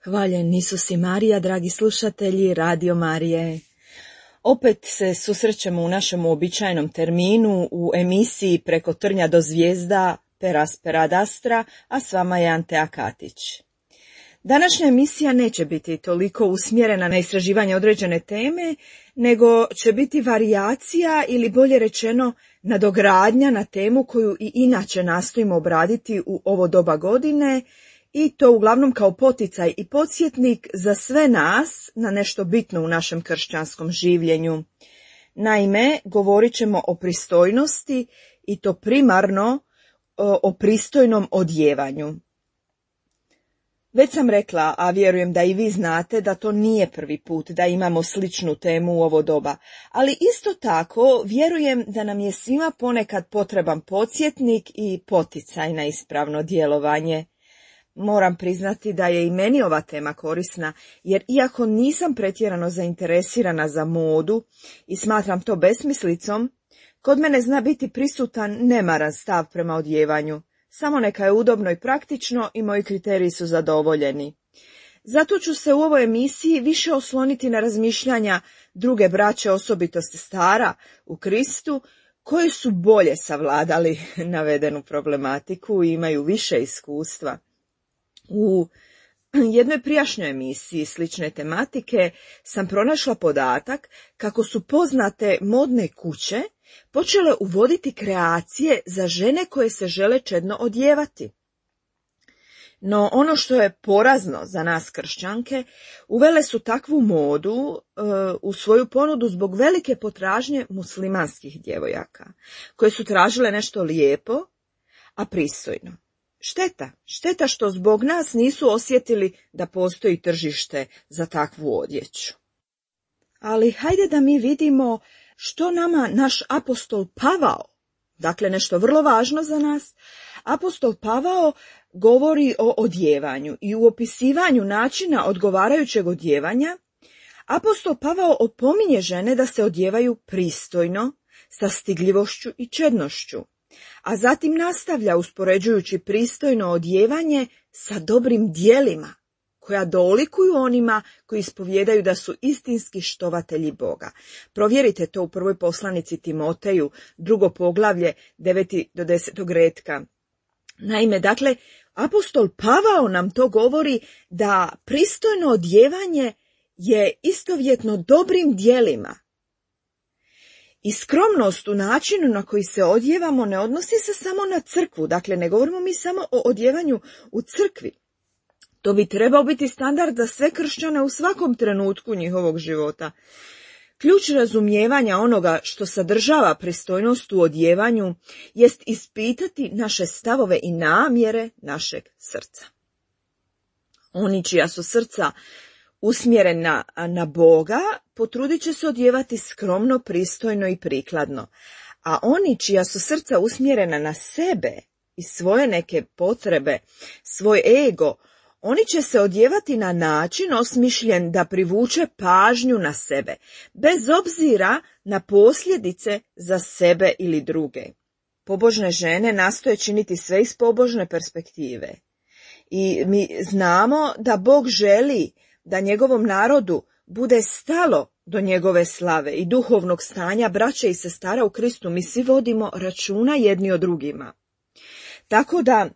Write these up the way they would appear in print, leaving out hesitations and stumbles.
Hvaljen Isus i Marija, dragi slušatelji Radio Marije. Opet se susrećemo u našem uobičajenom terminu u emisiji Preko trnja do zvijezda per aspera ad astra, a s vama je Antea Katić. Današnja emisija neće biti toliko usmjerena na istraživanje određene teme, nego će biti varijacija ili bolje rečeno nadogradnja na temu koju i inače nastojimo obraditi u ovo doba godine, i to uglavnom kao poticaj i podsjetnik za sve nas na nešto bitno u našem kršćanskom življenju. Naime, govorit ćemo o pristojnosti i to primarno o pristojnom odjevanju. Već sam rekla, a vjerujem da i vi znate, da to nije prvi put da imamo sličnu temu u ovo doba, ali isto tako vjerujem da nam je svima ponekad potreban podsjetnik i poticaj na ispravno djelovanje. Moram priznati da je i meni ova tema korisna, jer iako nisam pretjerano zainteresirana za modu i smatram to besmislicom, kod mene zna biti prisutan nemaran stav prema odjevanju. Samo neka je udobno i praktično i moji kriteriji su zadovoljeni. Zato ću se u ovoj emisiji više osloniti na razmišljanja druge braće, osobito sestara u Kristu, koji su bolje savladali navedenu problematiku i imaju više iskustva. U jednoj prijašnjoj emisiji slične tematike sam pronašla podatak kako su poznate modne kuće počele uvoditi kreacije za žene koje se žele čedno odjevati. No ono što je porazno za nas kršćanke, uvele su takvu modu u svoju ponudu zbog velike potražnje muslimanskih djevojaka, koje su tražile nešto lijepo, a pristojno. Šteta što zbog nas nisu osjetili da postoji tržište za takvu odjeću. Ali hajde da mi vidimo što nama naš apostol Pavao, dakle nešto vrlo važno za nas, apostol Pavao govori o odjevanju i u opisivanju načina odgovarajućeg odjevanja, apostol Pavao opominje žene da se odjevaju pristojno, sa stidljivošću i čednošću. A zatim nastavlja uspoređujući pristojno odjevanje sa dobrim djelima, koja dolikuju onima koji ispovijedaju da su istinski štovatelji Boga. Provjerite to u prvoj poslanici Timoteju, 2. poglavlje, 9. do 10. retka. Naime, dakle, apostol Pavao nam to govori da pristojno odjevanje je istovjetno dobrim djelima. I skromnost u načinu na koji se odjevamo ne odnosi se samo na crkvu, dakle ne govorimo mi samo o odjevanju u crkvi. To bi trebao biti standard za sve kršćane u svakom trenutku njihovog života. Ključ razumijevanja onoga što sadržava pristojnost u odjevanju jest ispitati naše stavove i namjere našeg srca. Oni čija su srca usmjerena na Boga, potrudit će se odjevati skromno, pristojno i prikladno. A oni čija su srca usmjerena na sebe i svoje neke potrebe, svoj ego, oni će se odjevati na način osmišljen da privuče pažnju na sebe, bez obzira na posljedice za sebe ili druge. Pobožne žene nastoje činiti sve iz pobožne perspektive. I mi znamo da Bog želi da njegovom narodu bude stalo do njegove slave i duhovnog stanja braće i sestara u Kristu. Mi svi vodimo računa jedni o drugima. Tako da,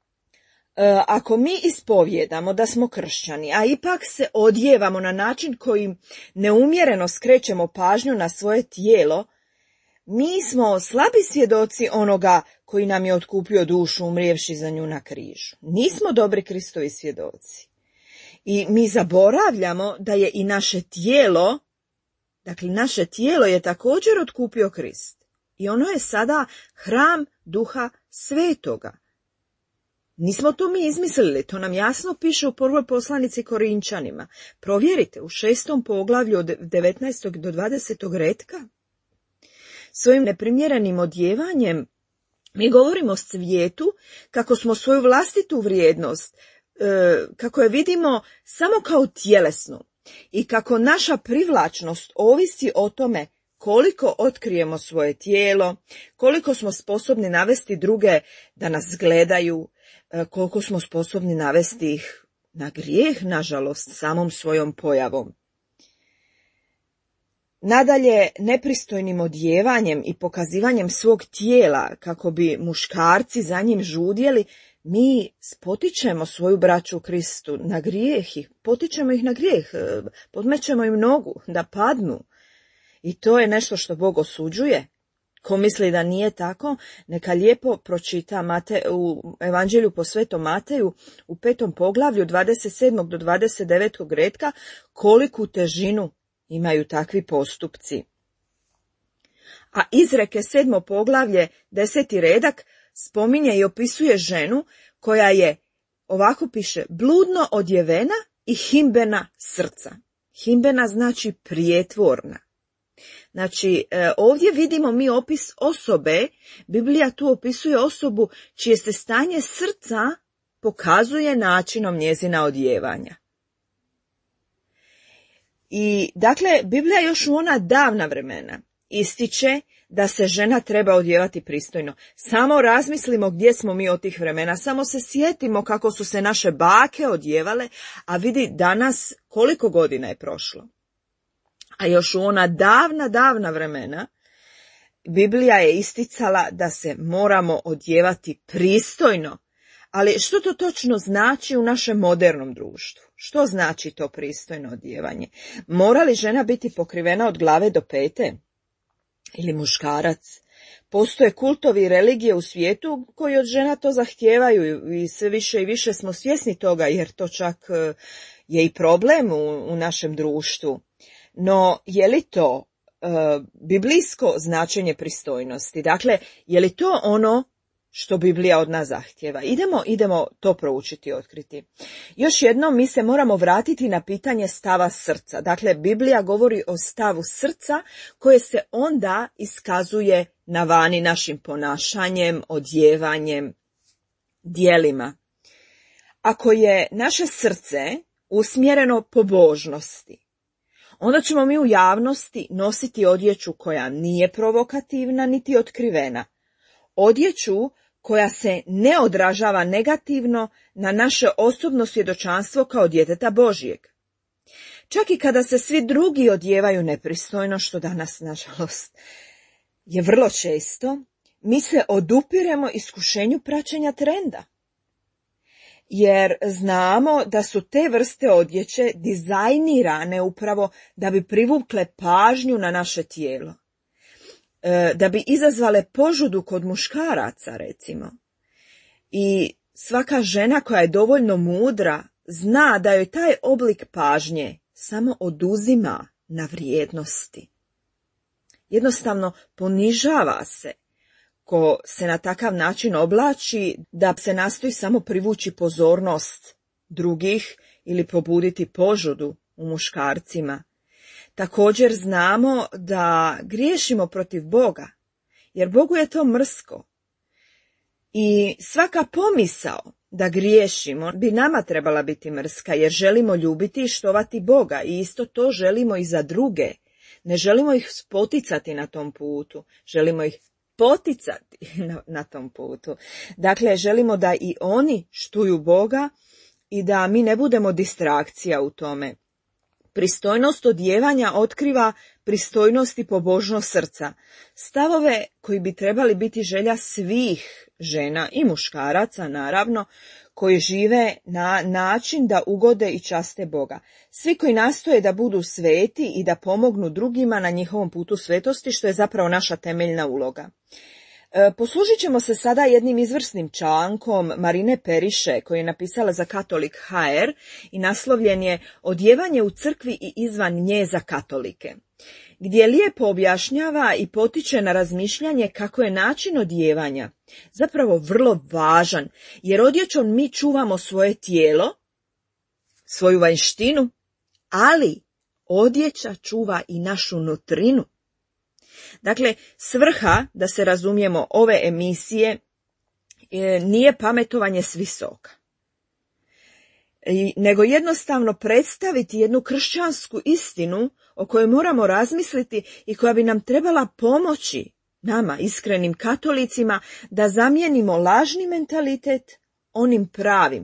ako mi ispovjedamo da smo kršćani, a ipak se odjevamo na način kojim neumjereno skrećemo pažnju na svoje tijelo, mi smo slabi svjedoci onoga koji nam je otkupio dušu umrijevši za nju na križu. Nismo dobri Kristovi svjedoci. I mi zaboravljamo da je i naše tijelo, dakle naše tijelo je također otkupio Krist. I ono je sada hram Duha Svetoga. Nismo to mi izmislili, to nam jasno piše u prvoj poslanici Korinčanima. Provjerite u 6. poglavlju od 19. do 20. retka. Svojim neprimjerenim odjevanjem mi govorimo svijetu kako smo svoju vlastitu vrijednost, kako je vidimo samo kao tjelesnu i kako naša privlačnost ovisi o tome koliko otkrijemo svoje tijelo, koliko smo sposobni navesti druge da nas gledaju, koliko smo sposobni navesti ih na grijeh, nažalost, samom svojom pojavom. Nadalje, nepristojnim odjevanjem i pokazivanjem svog tijela kako bi muškarci za njim žudjeli, mi potičemo svoju braću u Kristu na grijeh, potičemo ih na grijeh, podmećemo im nogu da padnu. I to je nešto što Bog osuđuje. Ko misli da nije tako, neka lijepo pročita u Evanđelju po Svetom Mateju u 5. poglavlju 27. do 29. retka koliku težinu imaju takvi postupci. A Izreke 7. poglavlje 10. redak spominje i opisuje ženu koja je, ovako piše, bludno odjevena i himbena srca. Himbena znači prijetvorna. Znači, ovdje vidimo mi opis osobe, Biblija tu opisuje osobu čije se stanje srca pokazuje načinom njezina odjevanja. I, dakle, Biblija još u ona davna vremena ističe da se žena treba odjevati pristojno. Samo razmislimo gdje smo mi od tih vremena, samo se sjetimo kako su se naše bake odjevale, a vidi danas koliko godina je prošlo. A još u ona davna vremena Biblija je isticala da se moramo odjevati pristojno. Ali što to točno znači u našem modernom društvu? Što znači to pristojno odjevanje? Mora li žena biti pokrivena od glave do pete? Ili muškarac? Postoje kultovi i religije u svijetu koji od žena to zahtijevaju i sve više i više smo svjesni toga, jer to čak je i problem u našem društvu. No, je li to biblijsko značenje pristojnosti? Dakle, je li to ono što Biblija od nas zahtjeva? Idemo to proučiti i otkriti. Još jednom, mi se moramo vratiti na pitanje stava srca. Dakle, Biblija govori o stavu srca koje se onda iskazuje na vani našim ponašanjem, odjevanjem, djelima. Ako je naše srce usmjereno pobožnosti, onda ćemo mi u javnosti nositi odjeću koja nije provokativna niti otkrivena. Odjeću koja se ne odražava negativno na naše osobno svjedočanstvo kao djeteta Božjeg. Čak i kada se svi drugi odjevaju nepristojno, što danas, nažalost, je vrlo često, mi se odupiremo iskušenju praćenja trenda. Jer znamo da su te vrste odjeće dizajnirane upravo da bi privukle pažnju na naše tijelo. Da bi izazvale požudu kod muškaraca, recimo. I svaka žena koja je dovoljno mudra zna da joj taj oblik pažnje samo oduzima na vrijednosti. Jednostavno ponižava se ko se na takav način oblači, da se nastoji samo privući pozornost drugih ili pobuditi požudu u muškarcima. Također znamo da griješimo protiv Boga, jer Bogu je to mrsko. I svaka pomisao da griješimo bi nama trebala biti mrska, jer želimo ljubiti i štovati Boga i isto to želimo i za druge. Ne želimo ih spoticati na tom putu, želimo ih poticati na tom putu. Dakle, želimo da i oni štuju Boga i da mi ne budemo distrakcija u tome. Pristojnost odjevanja otkriva pristojnost i pobožnost srca. Stavove koji bi trebali biti želja svih žena i muškaraca, naravno, koji žive na način da ugode i časte Boga. Svi koji nastoje da budu sveti i da pomognu drugima na njihovom putu svetosti, što je zapravo naša temeljna uloga. Poslužit ćemo se sada jednim izvrsnim člankom Marine Periše, koji je napisala za Katolik HR i naslovljen je Odjevanje u crkvi i izvan nje za katolike, gdje lijepo objašnjava i potiče na razmišljanje kako je način odjevanja zapravo vrlo važan, jer odjećom mi čuvamo svoje tijelo, svoju vanjštinu, ali odjeća čuva i našu nutrinu. Dakle, svrha, da se razumijemo, ove emisije nije pametovanje s visoka, nego jednostavno predstaviti jednu kršćansku istinu o kojoj moramo razmisliti i koja bi nam trebala pomoći, nama, iskrenim katolicima, da zamijenimo lažni mentalitet onim pravim,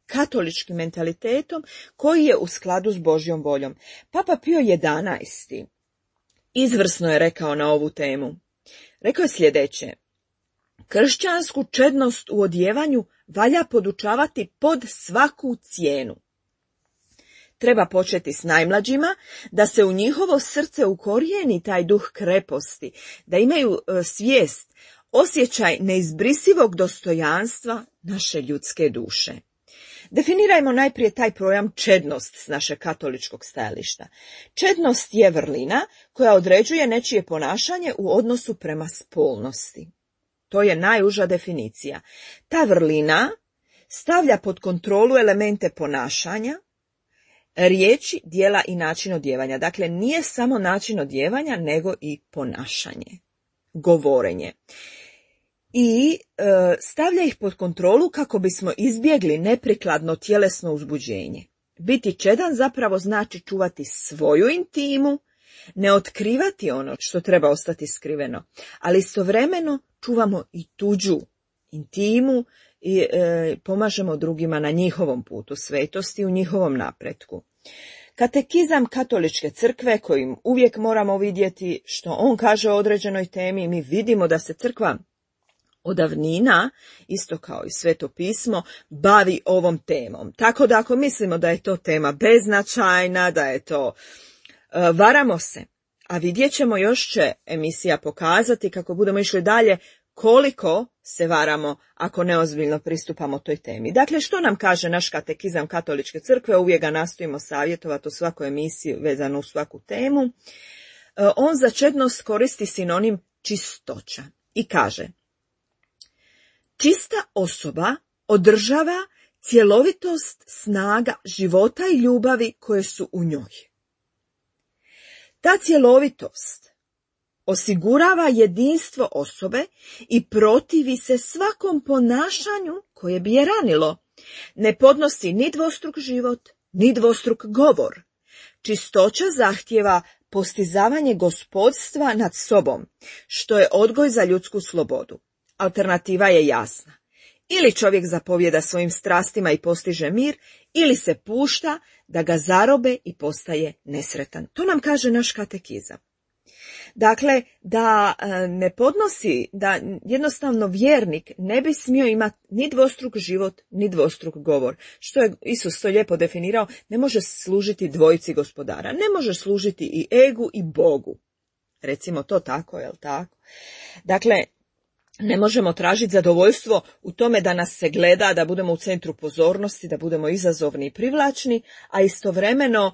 katoličkim mentalitetom koji je u skladu s Božjom voljom. Papa Pio XI izvrsno je rekao na ovu temu. Rekao je sljedeće: kršćansku čednost u odjevanju valja podučavati pod svaku cijenu. Treba početi s najmlađima, da se u njihovo srce ukorijeni taj duh kreposti, da imaju svijest, osjećaj neizbrisivog dostojanstva naše ljudske duše. Definirajmo najprije taj pojam čednost s našeg katoličkog stajališta. Čednost je vrlina koja određuje nečije ponašanje u odnosu prema spolnosti. To je najuža definicija. Ta vrlina stavlja pod kontrolu elemente ponašanja, riječi, djela i način odjevanja. Dakle, nije samo način odjevanja, nego i ponašanje, govorenje. I stavlja ih pod kontrolu kako bismo izbjegli neprikladno tjelesno uzbuđenje. Biti čedan zapravo znači čuvati svoju intimu, ne otkrivati ono što treba ostati skriveno, ali istovremeno čuvamo i tuđu intimu i pomažemo drugima na njihovom putu svetosti, u njihovom napretku. Katekizam katoličke crkve, kojim uvijek moramo vidjeti što on kaže o određenoj temi, mi vidimo da se crkva od davnina, isto kao i Sveto pismo, bavi ovom temom. Tako da ako mislimo da je to tema beznačajna, da je to, varamo se. A vidjet ćemo, još će emisija pokazati, kako budemo išli dalje, koliko se varamo ako neozbiljno pristupamo toj temi. Dakle, što nam kaže naš katekizam katoličke crkve, uvijek ga nastojimo savjetovati u svakoj emisiji vezano u svaku temu. On za čednost koristi sinonim čistoća i kaže: čista osoba održava cjelovitost snaga života i ljubavi koje su u njoj. Ta cjelovitost osigurava jedinstvo osobe i protivi se svakom ponašanju koje bi je ranilo. Ne podnosi ni dvostruk život, ni dvostruk govor. Čistoća zahtijeva postizavanje gospodstva nad sobom, što je odgoj za ljudsku slobodu. Alternativa je jasna. Ili čovjek zapovjeda svojim strastima i postiže mir, ili se pušta da ga zarobe i postaje nesretan. To nam kaže naš katekizam. Dakle, da ne podnosi, da jednostavno vjernik ne bi smio imati ni dvostruk život, ni dvostruk govor. Što je Isus to lijepo definirao, ne može služiti dvojici gospodara, ne može služiti i egu i Bogu. Recimo to tako, jel tako? Dakle, ne možemo tražiti zadovoljstvo u tome da nas se gleda, da budemo u centru pozornosti, da budemo izazovni i privlačni, a istovremeno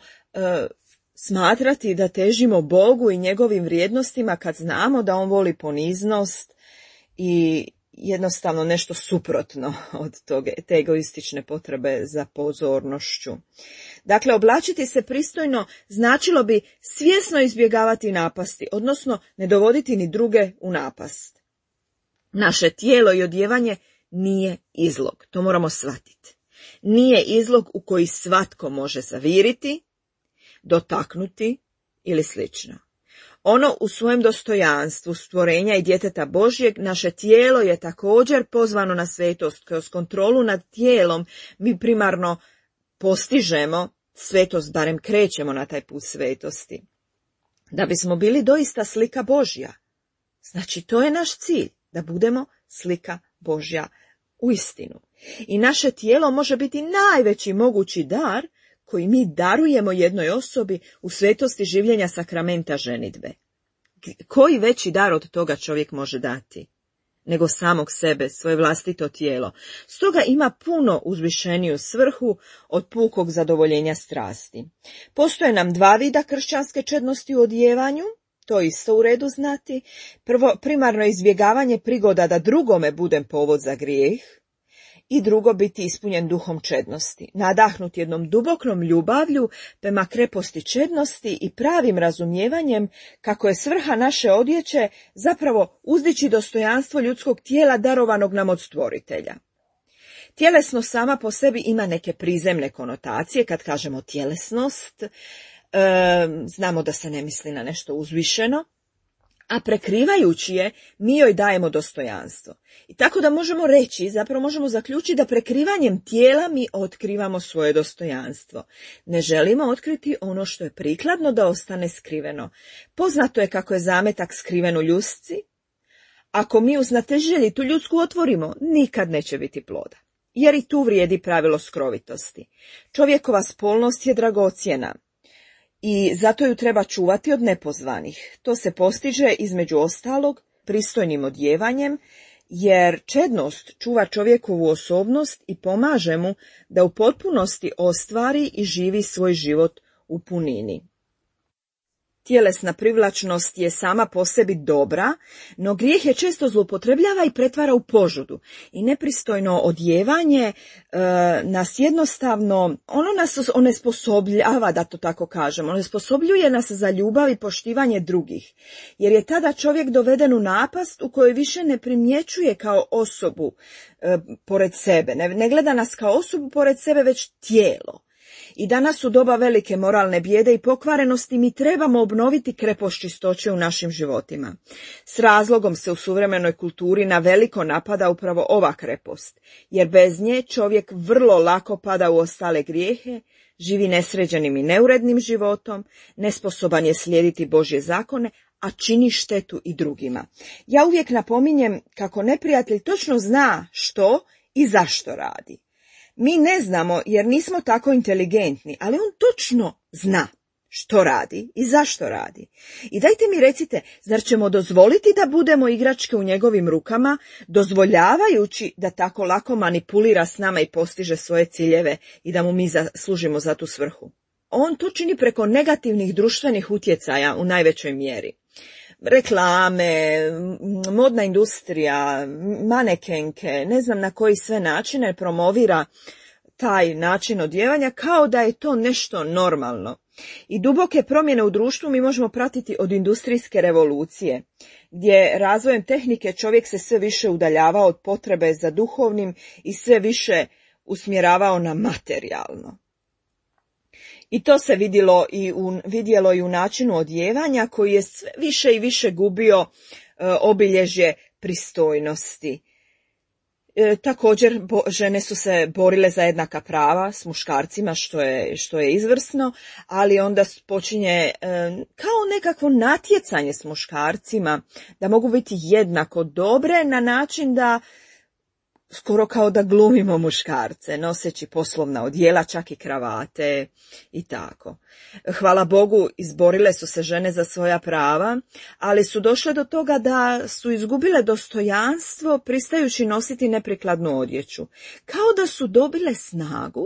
smatrati da težimo Bogu i njegovim vrijednostima kad znamo da on voli poniznost i jednostavno nešto suprotno od te egoistične potrebe za pozornošću. Dakle, oblačiti se pristojno značilo bi svjesno izbjegavati napasti, odnosno ne dovoditi ni druge u napast. Naše tijelo i odjevanje nije izlog, to moramo shvatiti. Nije izlog u koji svatko može zaviriti, dotaknuti ili slično. Ono u svojem dostojanstvu stvorenja i djeteta Božjeg, naše tijelo je također pozvano na svetost. Kroz kontrolu nad tijelom mi primarno postižemo svetost, barem krećemo na taj put svetosti. Da bismo bili doista slika Božja. Znači, to je naš cilj, da budemo slika Božja u istinu. I naše tijelo može biti najveći mogući dar koji mi darujemo jednoj osobi u svetosti življenja sakramenta ženidbe. Koji veći dar od toga čovjek može dati nego samog sebe, svoje vlastito tijelo? Stoga ima puno uzvišeniju svrhu od pukog zadovoljenja strasti. Postoje nam dva vida kršćanske čednosti u odjevanju, to je isto u redu znati. Prvo, primarno izbjegavanje prigoda da drugome budem povod za grijeh, i drugo, biti ispunjen duhom čednosti, nadahnut jednom dubokom ljubavlju prema kreposti čednosti i pravim razumijevanjem kako je svrha naše odjeće zapravo uzdići dostojanstvo ljudskog tijela darovanog nam od stvoritelja. Tjelesnost sama po sebi ima neke prizemne konotacije. Kad kažemo tjelesnost, znamo da se ne misli na nešto uzvišeno, a prekrivajući je, mi joj dajemo dostojanstvo. I tako da možemo reći, zapravo možemo zaključiti da prekrivanjem tijela mi otkrivamo svoje dostojanstvo. Ne želimo otkriti ono što je prikladno da ostane skriveno. Poznato je kako je zametak skriven u ljusci. Ako mi u znatiželji tu ljudsku otvorimo, nikad neće biti ploda. Jer i tu vrijedi pravilo skrovitosti. Čovjekova spolnost je dragocjena i zato ju treba čuvati od nepozvanih. To se postiže između ostalog pristojnim odjevanjem, jer čednost čuva čovjekovu osobnost i pomaže mu da u potpunosti ostvari i živi svoj život u punini. Tjelesna privlačnost je sama po sebi dobra, no grijeh je često zloupotrebljava i pretvara u požudu. I nepristojno odjevanje nas jednostavno, ono nas onesposobljava, da to tako kažemo, onesposobljuje nas za ljubav i poštivanje drugih, jer je tada čovjek doveden u napast u kojoj više ne primjećuje kao osobu pored sebe, ne gleda nas kao osobu pored sebe, već tijelo. I danas u doba velike moralne bijede i pokvarenosti mi trebamo obnoviti krepost čistoće u našim životima. S razlogom se u suvremenoj kulturi na veliko napada upravo ova krepost, jer bez nje čovjek vrlo lako pada u ostale grijehe, živi nesređenim i neurednim životom, nesposoban je slijediti Božje zakone, a čini štetu i drugima. Ja uvijek napominjem kako neprijatelj točno zna što i zašto radi. Mi ne znamo jer nismo tako inteligentni, ali on točno zna što radi i zašto radi. I dajte mi recite, zar ćemo dozvoliti da budemo igračke u njegovim rukama, dozvoljavajući da tako lako manipulira s nama i postiže svoje ciljeve i da mu mi služimo za tu svrhu? On to čini preko negativnih društvenih utjecaja u najvećoj mjeri. Reklame, modna industrija, manekenke, ne znam na koji sve načine promovira taj način odjevanja kao da je to nešto normalno. I duboke promjene u društvu mi možemo pratiti od industrijske revolucije, gdje razvojem tehnike čovjek se sve više udaljavao od potrebe za duhovnim i sve usmjeravao na materijalno. I to se vidjelo i u načinu odjevanja koji je sve više i više gubio obilježje pristojnosti. Također žene su se borile za jednaka prava s muškarcima, što je izvrsno, ali onda počinje kao nekakvo natjecanje s muškarcima, da mogu biti jednako dobre na način da skoro kao da glumimo muškarce, noseći poslovna odjela, čak i kravate i tako. Hvala Bogu, izborile su se žene za svoja prava, ali su došle do toga da su izgubile dostojanstvo pristajući nositi neprikladnu odjeću. Kao da su dobile snagu,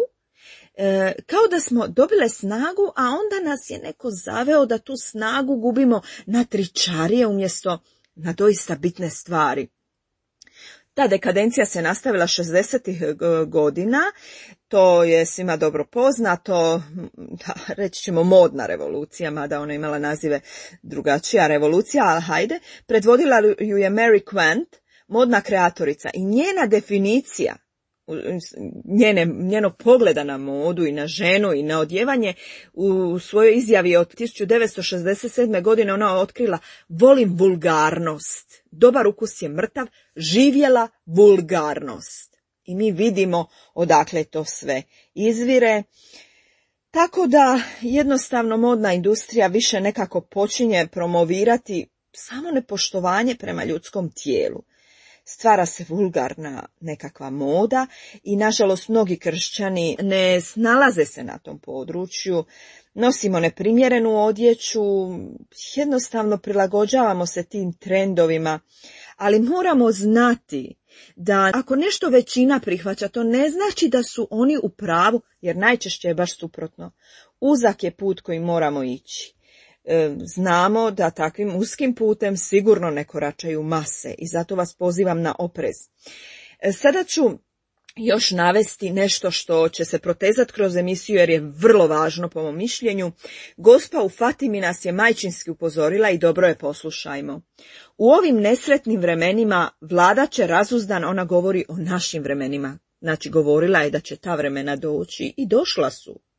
a onda nas je neko zaveo da tu snagu gubimo na tričarije umjesto na doista bitne stvari. Ta dekadencija se nastavila 60-ih godina, to je svima dobro poznato, reći ćemo modna revolucija, mada ona imala nazive drugačija revolucija, ali hajde, predvodila ju je Mary Quant, modna kreatorica, i njena definicija, njenog pogleda na modu i na ženu i na odjevanje, u svojoj izjavi od 1967. godine ona otkrila: volim vulgarnost, dobar ukus je mrtav, živjela vulgarnost. I mi vidimo odakle to sve izvire. Tako da jednostavno modna industrija više nekako počinje promovirati samo nepoštovanje prema ljudskom tijelu. Stvara se vulgarna nekakva moda i nažalost mnogi kršćani ne snalaze se na tom području, nosimo neprimjerenu odjeću, jednostavno prilagođavamo se tim trendovima, ali moramo znati da ako nešto većina prihvaća, to ne znači da su oni u pravu, jer najčešće je baš suprotno. Uzak je put koji moramo ići. Znamo da takvim uskim putem sigurno ne koračaju mase i zato vas pozivam na oprez. Sada ću još navesti nešto što će se protezati kroz emisiju jer je vrlo važno po mom mišljenju. Gospa u Fatimi nas je majčinski upozorila i dobro je poslušajmo. U ovim nesretnim vremenima vladat će razuzdan, ona govori o našim vremenima. Znači govorila je da će ta vremena doći i došla su.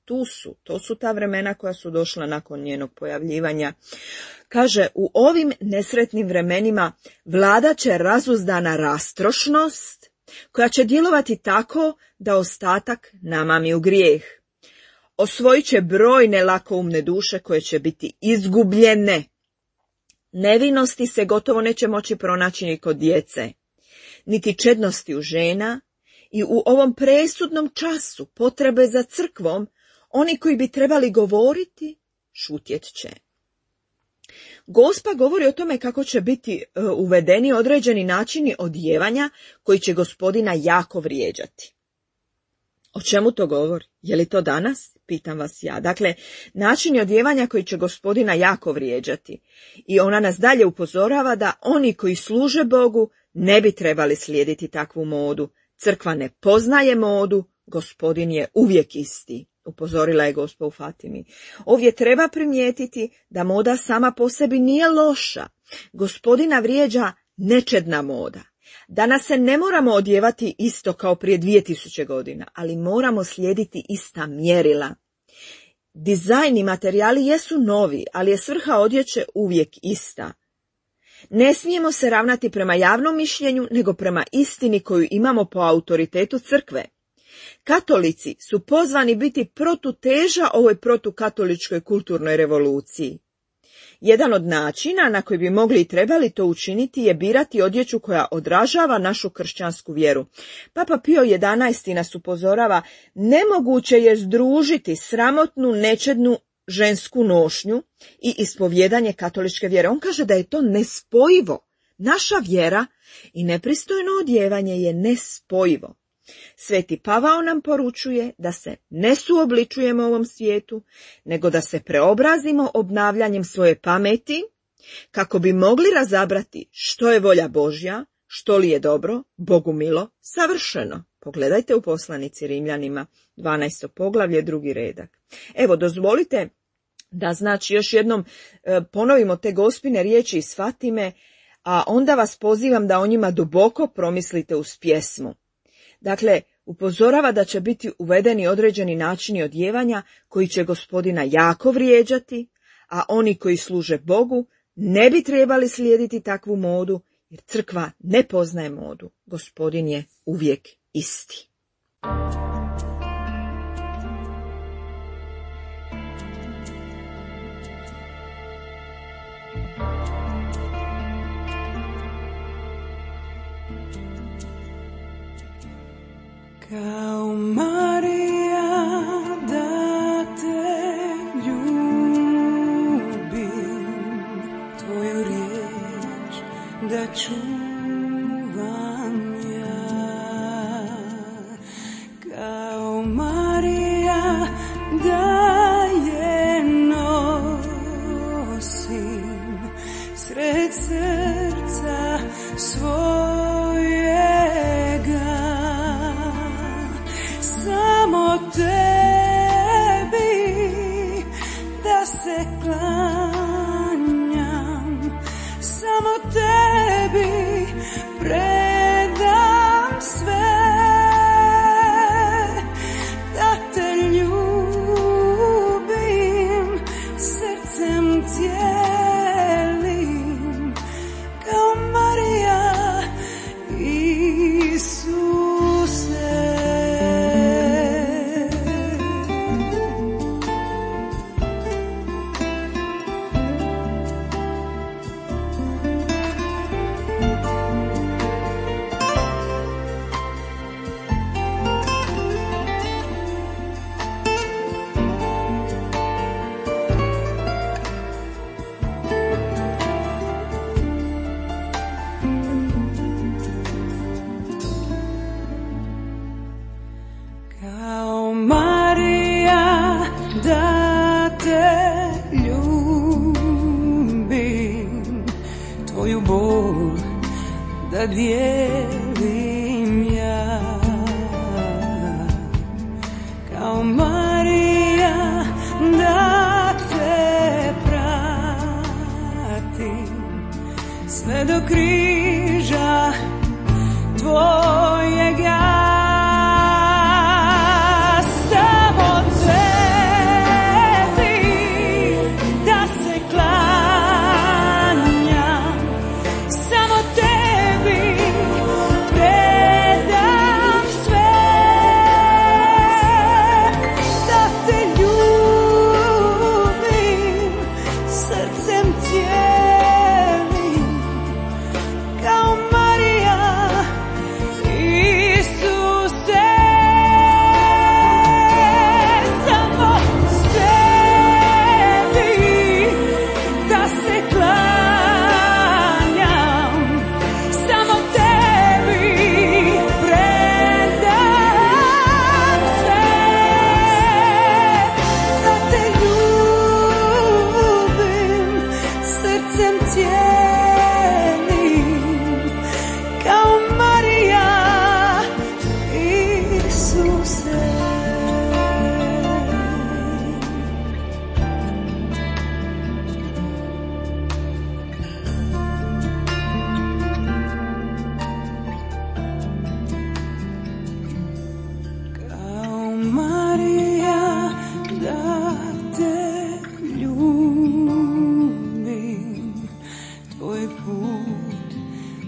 To su ta vremena koja su došla nakon njenog pojavljivanja. Kaže, u ovim nesretnim vremenima vladat će razuzdana rastrošnost, koja će djelovati tako da ostatak namami u grijeh. Osvojit će brojne lakoumne duše koje će biti izgubljene. Nevinosti se gotovo neće moći pronaći ni kod djece, niti čednosti u žena, i u ovom presudnom času potrebe za crkvom, oni koji bi trebali govoriti, šutjet će. Gospa govori o tome kako će biti uvedeni određeni načini odjevanja koji će Gospodina jako vrijeđati. O čemu to govori? Je li to danas? Pitam vas ja. Dakle, načini odjevanja koji će Gospodina jako vrijeđati. I ona nas dalje upozorava da oni koji služe Bogu ne bi trebali slijediti takvu modu. Crkva ne poznaje modu, Gospodin je uvijek isti. Upozorila je Gospa u Fatimi. Ovdje treba primijetiti da moda sama po sebi nije loša. Gospodina vrijeđa nečedna moda. Danas se ne moramo odjevati isto kao prije 2000 godina, ali moramo slijediti ista mjerila. Dizajn i materijali jesu novi, ali je svrha odjeće uvijek ista. Ne smijemo se ravnati prema javnom mišljenju, nego prema istini koju imamo po autoritetu crkve. Katolici su pozvani biti protuteža ovoj protukatoličkoj kulturnoj revoluciji. Jedan od načina na koji bi mogli i trebali to učiniti je birati odjeću koja odražava našu kršćansku vjeru. Papa Pio XI nas upozorava, nemoguće je združiti sramotnu, nečednu žensku nošnju i ispovjedanje katoličke vjere. On kaže da je to nespojivo. Naša vjera i nepristojno odjevanje je nespojivo. Sveti Pavao nam poručuje da se ne suobličujemo ovom svijetu, nego da se preobrazimo obnavljanjem svoje pameti, kako bi mogli razabrati što je volja Božja, što li je dobro, Bogu milo, savršeno. Pogledajte u poslanici Rimljanima, 12. poglavlje, 2. redak. Evo, dozvolite da još jednom ponovimo te Gospine riječi iz Fatime, a onda vas pozivam da o njima duboko promislite uz pjesmu. Dakle, upozorava da će biti uvedeni određeni načini odjevanja koji će Gospodina jako vrijeđati, a oni koji služe Bogu ne bi trebali slijediti takvu modu, jer crkva ne poznaje modu. Gospodin je uvijek isti. Kao Marija da te ljubim, tvoju riječ da čuvam ja. Kao Marija da je nosim sred srca svojega. Samo tebi da se klanjam, samo tebi predam sve, da te ljubim srcem cijelim, kao Marija Isuse. Kao Marija da te ljubim, tvoju bol da dijelim ja. Kao Marija da te pratim sve do križa tvojega. Samo te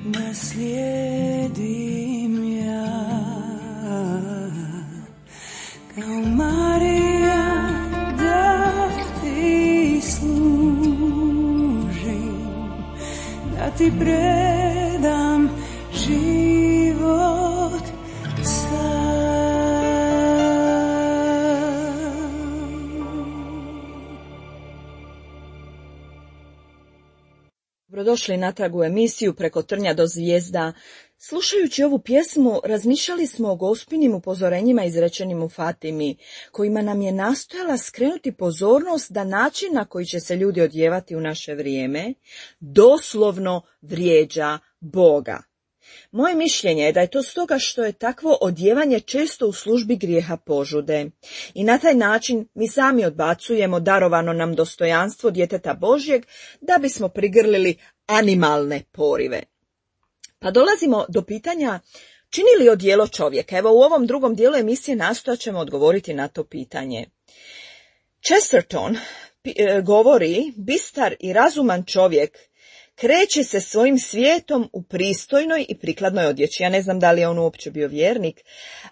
da slijedim ja, kao Marija da ti služim, da ti predam život sam. Dobrodošli natrag u emisiju Preko trnja do zvijezda. Slušajući ovu pjesmu, razmišljali smo o Gospinim upozorenjima izrečenim u Fatimi, kojima nam je nastojala skrenuti pozornost da način na koji će se ljudi odjevati u naše vrijeme doslovno vrijeđa Boga. Moje mišljenje je da je to stoga što je takvo odjevanje često u službi grijeha požude i na taj način mi sami odbacujemo darovano nam dostojanstvo djeteta Božjeg da bismo prigrlili animalne porive. Pa dolazimo do pitanja čini li odijelo čovjeka? Evo u ovom drugom dijelu emisije nastojat ćemo odgovoriti na to pitanje. Chesterton govori, bistar i razuman čovjek kreće se svojim svijetom u pristojnoj i prikladnoj odjeći. Ja ne znam da li je on uopće bio vjernik,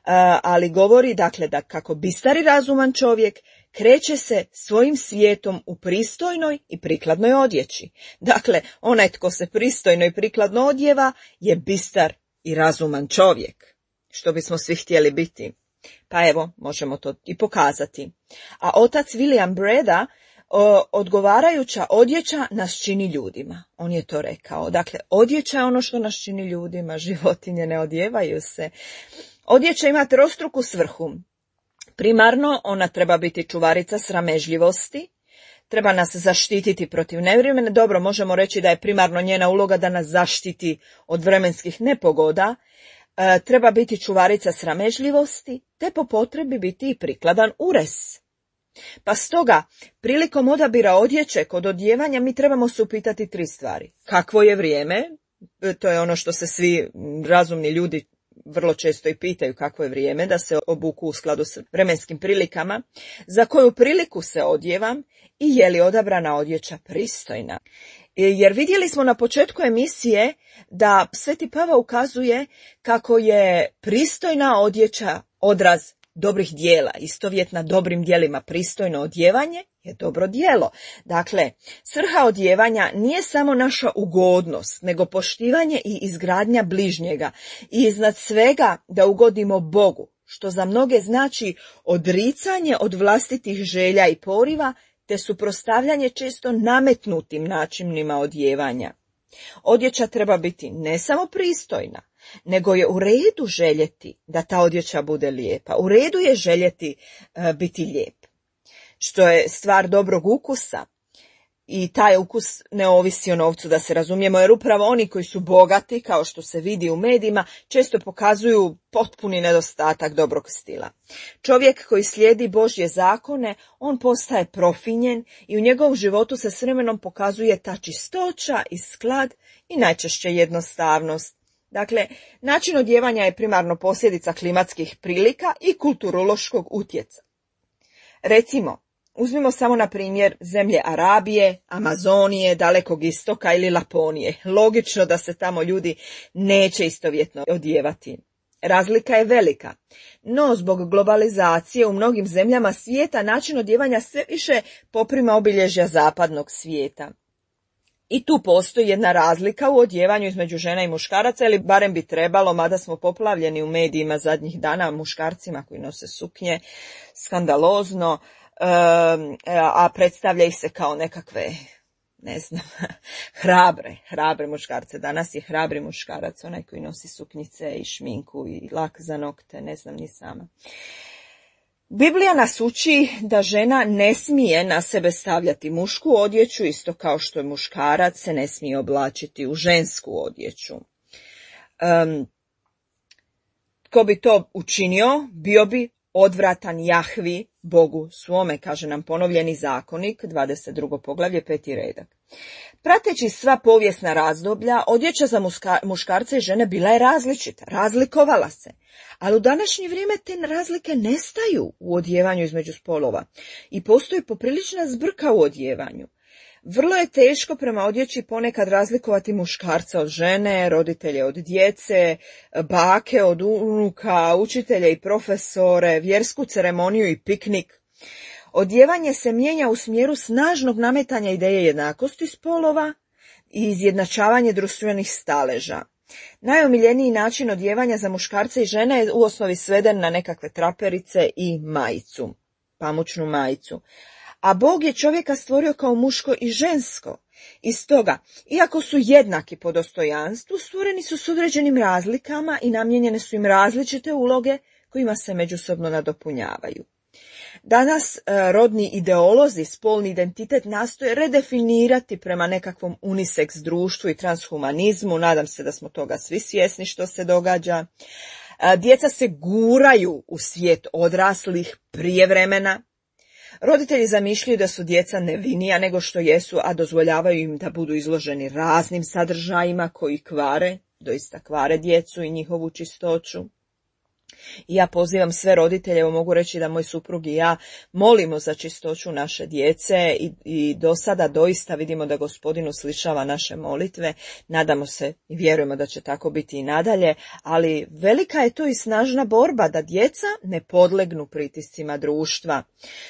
ali govori dakle da kako bistar i razuman čovjek kreće se svojim svijetom u pristojnoj i prikladnoj odjeći. Dakle, onaj tko se pristojno i prikladno odjeva je bistar i razuman čovjek, što bismo svi htjeli biti. Pa evo, možemo to i pokazati. A otac William Breda, odgovarajuća odjeća nas čini ljudima. On je to rekao. Dakle, odjeća je ono što nas čini ljudima, životinje ne odjevaju se. Odjeća ima trostruku svrhu. Primarno, ona treba biti čuvarica sramežljivosti, treba nas zaštititi protiv nevremena. Dobro, možemo reći da je primarno njena uloga da nas zaštiti od vremenskih nepogoda. Treba biti čuvarica sramežljivosti, te po potrebi biti i prikladan ures. Pa stoga, prilikom odabira odjeće kod odjevanja mi trebamo se upitati 3 stvari. Kakvo je vrijeme? To je ono što se svi razumni ljudi vrlo često i pitaju, kakvo je vrijeme, da se obuku u skladu s vremenskim prilikama. Za koju priliku se odjevam i je li odabrana odjeća pristojna? Jer vidjeli smo na početku emisije da Sveti Pavao ukazuje kako je pristojna odjeća odraz dobrih djela, istovjetna dobrim djelima. Pristojno odjevanje je dobro djelo. Dakle, svrha odjevanja nije samo naša ugodnost, nego poštivanje i izgradnja bližnjega i iznad svega da ugodimo Bogu, što za mnoge znači odricanje od vlastitih želja i poriva, te suprotstavljanje često nametnutim načinima odjevanja. Odjeća treba biti ne samo pristojna, nego je u redu željeti da ta odjeća bude lijepa. U redu je željeti biti lijep, što je stvar dobrog ukusa. I taj ukus ne ovisi o novcu, da se razumijemo, jer upravo oni koji su bogati, kao što se vidi u medijima, često pokazuju potpuni nedostatak dobrog stila. Čovjek koji slijedi Božje zakone, on postaje profinjen i u njegovom životu se s vremenom pokazuje ta čistoća i sklad i najčešće jednostavnost. Dakle, način odjevanja je primarno posljedica klimatskih prilika i kulturološkog utjecaja. Recimo, uzmimo samo na primjer zemlje Arabije, Amazonije, Dalekog istoka ili Laponije. Logično da se tamo ljudi neće istovjetno odjevati. Razlika je velika, no zbog globalizacije u mnogim zemljama svijeta način odjevanja sve više poprima obilježja zapadnog svijeta. I tu postoji jedna razlika u odjevanju između žena i muškaraca, ili barem bi trebalo, mada smo poplavljeni u medijima zadnjih dana muškarcima koji nose suknje, skandalozno, a predstavlja ih se kao nekakve, ne znam, hrabre muškarce. Danas je hrabri muškarac, onaj koji nosi suknjice i šminku i lak za nokte, ne znam ni sama. Biblija nas uči da žena ne smije na sebe stavljati mušku odjeću, isto kao što je muškarac se ne smije oblačiti u žensku odjeću. Tko bi to učinio, bio bi odvratan Jahvi, Bogu svome, kaže nam ponovljeni zakonik, 22. poglavlje, 5. redak. Prateći sva povijesna razdoblja, odjeća za muškarce i žene bila je različita, razlikovala se. Ali u današnje vrijeme te razlike nestaju u odjevanju između spolova i postoji poprilična zbrka u odjevanju. Vrlo je teško prema odjeći ponekad razlikovati muškarca od žene, roditelje od djece, bake od unuka, učitelje i profesore, vjersku ceremoniju i piknik. Odjevanje se mijenja u smjeru snažnog nametanja ideje jednakosti spolova i izjednačavanje društvenih staleža. Najomiljeniji način odjevanja za muškarce i žene je u osnovi sveden na nekakve traperice i majicu, pamučnu majicu. A Bog je čovjeka stvorio kao muško i žensko. I stoga, iako su jednaki po dostojanstvu, stvoreni su s određenim razlikama i namijenjene su im različite uloge kojima se međusobno nadopunjavaju. Danas rodni ideolozi spolni identitet nastoje redefinirati prema nekakvom uniseks društvu i transhumanizmu. Nadam se da smo toga svi svjesni što se događa. Djeca se guraju u svijet odraslih prije vremena. Roditelji zamišljaju da su djeca nevinija nego što jesu, a dozvoljavaju im da budu izloženi raznim sadržajima koji kvare, doista kvare djecu i njihovu čistoću. I ja pozivam sve roditelje, evo mogu reći da moj suprug i ja molimo za čistoću naše djece i do sada doista vidimo da Gospodin uslišava naše molitve. Nadamo se i vjerujemo da će tako biti i nadalje, ali velika je to i snažna borba da djeca ne podlegnu pritiscima društva.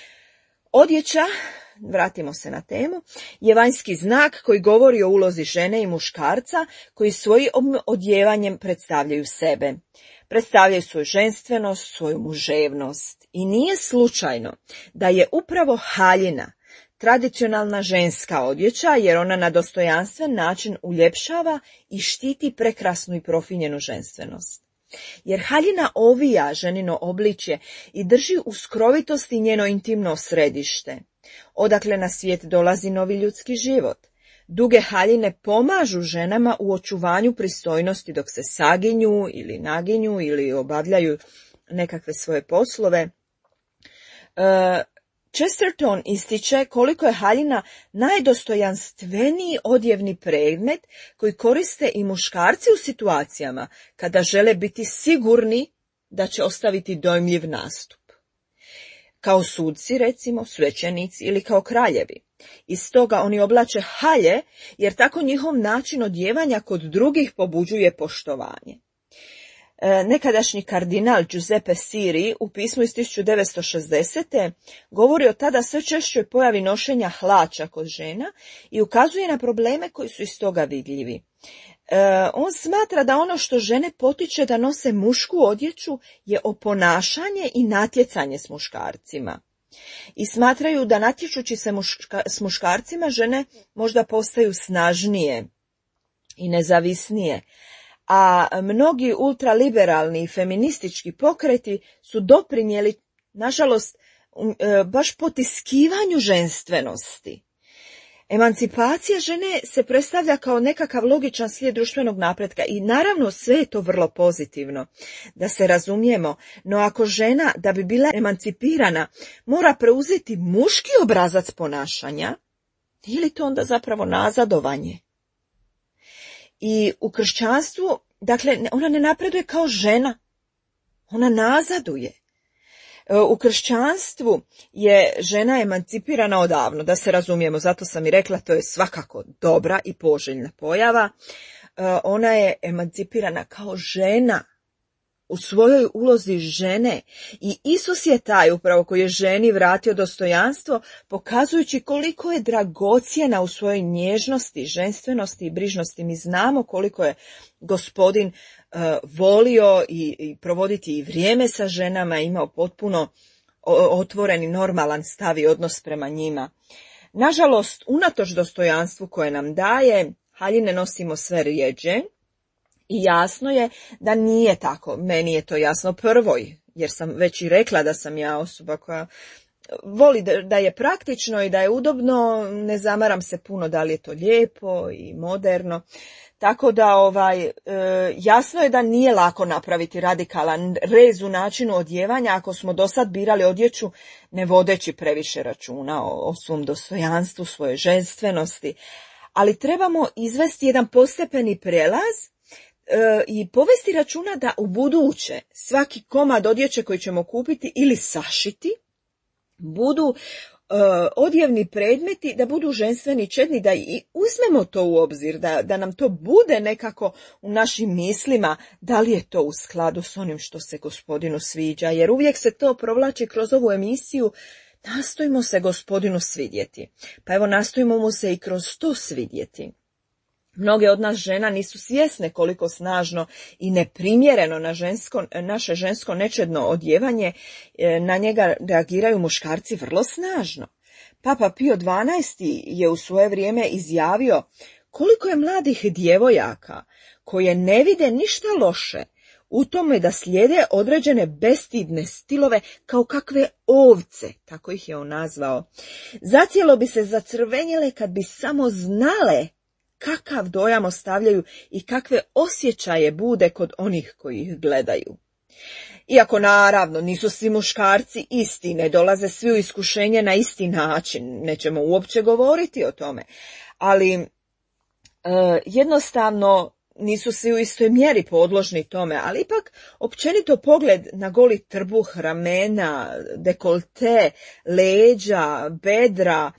Odjeća, vratimo se na temu, je vanjski znak koji govori o ulozi žene i muškarca koji svojim odjevanjem predstavljaju sebe. Predstavljaju svoju ženstvenost, svoju muževnost. I nije slučajno da je upravo haljina tradicionalna ženska odjeća, jer ona na dostojanstven način uljepšava i štiti prekrasnu i profinjenu ženstvenost. Jer haljina ovija ženino obličje i drži u skrovitosti njeno intimno središte, odakle na svijet dolazi novi ljudski život. Duge haljine pomažu ženama u očuvanju pristojnosti dok se saginju ili naginju ili obavljaju nekakve svoje poslove. Chesterton ističe koliko je haljina najdostojanstveniji odjevni predmet koji koriste i muškarci u situacijama kada žele biti sigurni da će ostaviti dojmljiv nastup. Kao suci, recimo, svećenici ili kao kraljevi. I stoga oni oblače halje jer tako njihov način odjevanja kod drugih pobuđuje poštovanje. Nekadašnji kardinal Giuseppe Siri u pismu iz 1960. govori o tada sve češćoj pojavi nošenja hlača kod žena i ukazuje na probleme koji su iz toga vidljivi. On smatra da ono što žene potiče da nose mušku odjeću je oponašanje i natjecanje s muškarcima. I smatraju da natječući se s muškarcima žene možda postaju snažnije i nezavisnije. A mnogi ultraliberalni i feministički pokreti su doprinijeli, nažalost, baš potiskivanju ženstvenosti. Emancipacija žene se predstavlja kao nekakav logičan slijed društvenog napretka i naravno sve je to vrlo pozitivno, da se razumijemo, no ako žena da bi bila emancipirana mora preuzeti muški obrazac ponašanja, je li to onda zapravo nazadovanje? I u kršćanstvu, dakle, ona ne napreduje kao žena, ona nazaduje. U kršćanstvu je žena emancipirana odavno, da se razumijemo, zato sam i rekla, to je svakako dobra i poželjna pojava. Ona je emancipirana kao žena, u svojoj ulozi žene i Isus je taj upravo koji je ženi vratio dostojanstvo, pokazujući koliko je dragocjena u svojoj nježnosti, ženstvenosti i brižnosti. Mi znamo koliko je Gospodin volio i provoditi i vrijeme sa ženama, imao potpuno otvoren i normalan stav i odnos prema njima. Nažalost, unatoč dostojanstvu koje nam daje, haljine nosimo sve rjeđe. I jasno je da nije tako, meni je to jasno prvoj, jer sam već i rekla da sam ja osoba koja voli da je praktično i da je udobno, ne zamaram se puno da li je to lijepo i moderno. Tako da jasno je da nije lako napraviti radikalan rez u načinu odjevanja ako smo do sad birali odjeću ne vodeći previše računa o svom dostojanstvu, svojoj ženstvenosti, ali trebamo izvesti jedan postepeni prelaz i povesti računa da u buduće svaki komad odjeće koji ćemo kupiti ili sašiti budu odjevni predmeti da budu ženstveni, čedni, da i uzmemo to u obzir, da nam to bude nekako u našim mislima, da li je to u skladu s onim što se Gospodinu sviđa, jer uvijek se to provlači kroz ovu emisiju. Nastojimo se Gospodinu svidjeti, pa evo nastojimo mu se i kroz to svidjeti. Mnoge od nas žena nisu svjesne koliko snažno i neprimjereno naše žensko nečedno odjevanje, na njega reagiraju muškarci vrlo snažno. Papa Pio XII je u svoje vrijeme izjavio koliko je mladih djevojaka koje ne vide ništa loše u tome da slijede određene bestidne stilove kao kakve ovce, tako ih je on nazvao. Zacijelo bi se zacrvenjele kad bi samo znale kakav dojam ostavljaju i kakve osjećaje bude kod onih koji ih gledaju. Iako naravno nisu svi muškarci isti, ne dolaze svi u iskušenje na isti način, nećemo uopće govoriti o tome, ali jednostavno nisu svi u istoj mjeri podložni tome, ali ipak općenito pogled na goli trbuh, ramena, dekolte, leđa, bedra,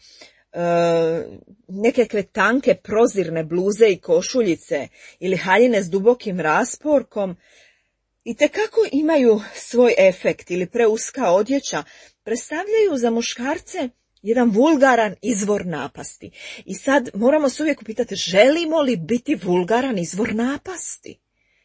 nekakve tanke prozirne bluze i košuljice ili haljine s dubokim rasporkom itekako imaju svoj efekt, ili preuska odjeća predstavljaju za muškarce jedan vulgaran izvor napasti. I sad moramo se uvijek upitati, želimo li biti vulgaran izvor napasti?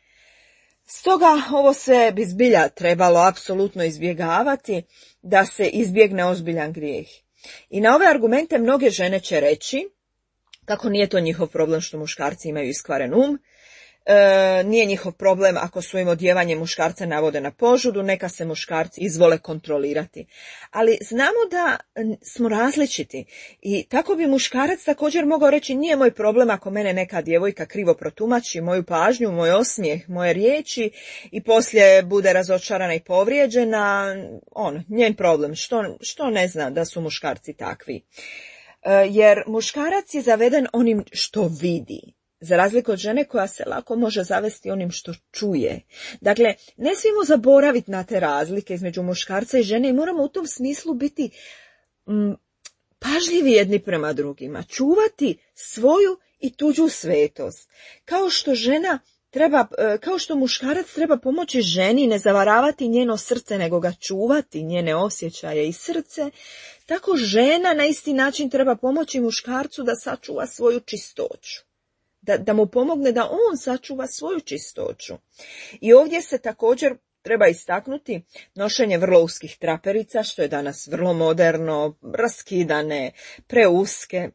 Stoga ovo sve bi zbilja trebalo apsolutno izbjegavati da se izbjegne ozbiljan grijeh. I na ove argumente mnoge žene će reći kako nije to njihov problem što muškarci imaju iskvaren um, nije njihov problem ako svojim odjevanjem muškarce navode na požudu, neka se muškarci izvole kontrolirati. Ali znamo da smo različiti i tako bi muškarac također mogao reći nije moj problem ako mene neka djevojka krivo protumači moju pažnju, moj osmijeh, moje riječi i poslije bude razočarana i povrijeđena, njen problem, što ne zna da su muškarci takvi. Jer muškarac je zaveden onim što vidi, za razliku od žene koja se lako može zavesti onim što čuje. Dakle, ne smijemo zaboraviti na te razlike između muškarca i žene i moramo u tom smislu biti pažljivi jedni prema drugima, čuvati svoju i tuđu svetost. Kao što muškarac treba pomoći ženi, ne zavaravati njeno srce, nego ga čuvati, njene osjećaje i srce, tako žena na isti način treba pomoći muškarcu da sačuva svoju čistoću. Da mu pomogne da on sačuva svoju čistoću. I ovdje se također treba istaknuti nošenje vrlo uskih traperica, što je danas vrlo moderno, raskidane, preuske,